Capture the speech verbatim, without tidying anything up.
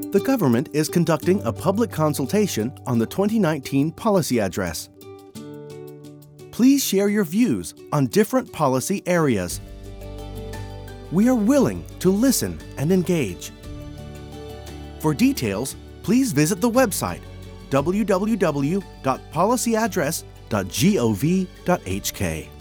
The government is conducting a public consultation on the twenty nineteen Policy Address. Please share your views on different policy areas. We are willing to listen and engage. For details, please visit the website w w w dot policy address dot gov dot h k.